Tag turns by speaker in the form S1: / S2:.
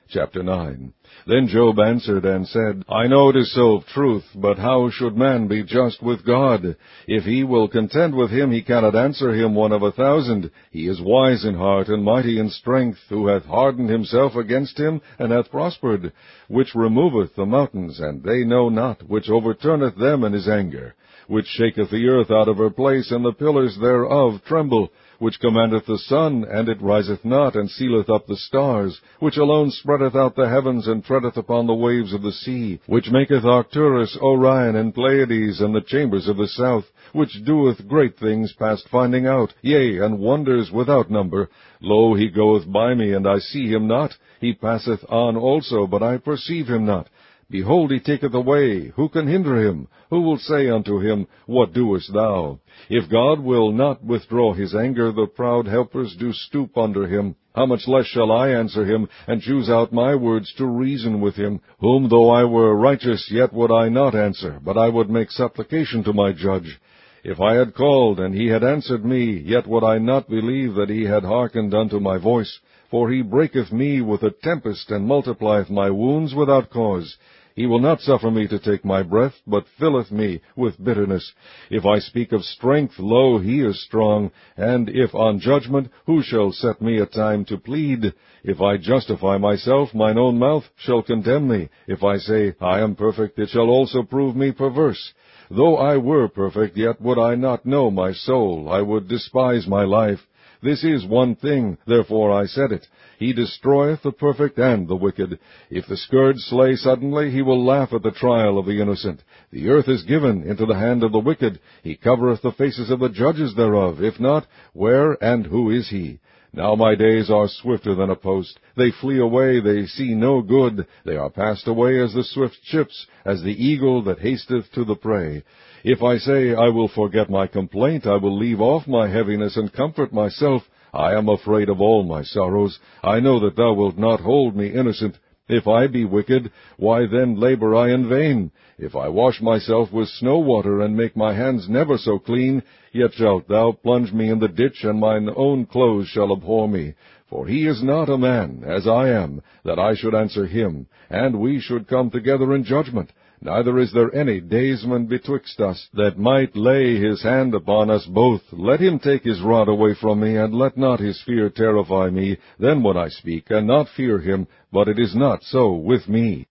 S1: Chapter 9. Then Job answered and said, I know it is so of truth, but how should man be just with God? If he will contend with him, he cannot answer him 1 of 1,000. He is wise in heart and mighty in strength, who hath hardened himself against him, and hath prospered, which removeth the mountains, and they know not, which overturneth them in his anger, which shaketh the earth out of her place, and the pillars thereof tremble, which commandeth the sun, and it riseth not, and sealeth up the stars, which alone spreadeth out the heavens, and treadeth upon the waves of the sea, which maketh Arcturus, Orion, and Pleiades, and the chambers of the south, which doeth great things past finding out, yea, and wonders without number. Lo, he goeth by me, and I see him not. He passeth on also, but I perceive him not. Behold, he taketh away. Who can hinder him? Who will say unto him, What doest thou? If God will not withdraw his anger, the proud helpers do stoop under him. How much less shall I answer him, and choose out my words to reason with him, whom though I were righteous, yet would I not answer, but I would make supplication to my judge. If I had called, and he had answered me, yet would I not believe that he had hearkened unto my voice. For he breaketh me with a tempest, and multiplieth my wounds without cause. He will not suffer me to take my breath, but filleth me with bitterness. If I speak of strength, lo, he is strong. And if on judgment, who shall set me a time to plead? If I justify myself, mine own mouth shall condemn me. If I say, I am perfect, it shall also prove me perverse. Though I were perfect, yet would I not know my soul. I would despise my life. This is one thing, therefore I said it. He destroyeth the perfect and the wicked. If the scourge slay suddenly, he will laugh at the trial of the innocent. The earth is given into the hand of the wicked. He covereth the faces of the judges thereof. If not, where and who is he? Now my days are swifter than a post. They flee away, they see no good. They are passed away as the swift ships, as the eagle that hasteth to the prey. If I say, I will forget my complaint, I will leave off my heaviness and comfort myself, I am afraid of all my sorrows. I know that thou wilt not hold me innocent. If I be wicked, why then labor I in vain? If I wash myself with snow water, and make my hands never so clean, yet shalt thou plunge me in the ditch, and mine own clothes shall abhor me. For he is not a man, as I am, that I should answer him, and we should come together in judgment. Neither is there any daysman betwixt us, that might lay his hand upon us both. Let him take his rod away from me, and let not his fear terrify me. Then would I speak, and not fear him, but it is not so with me.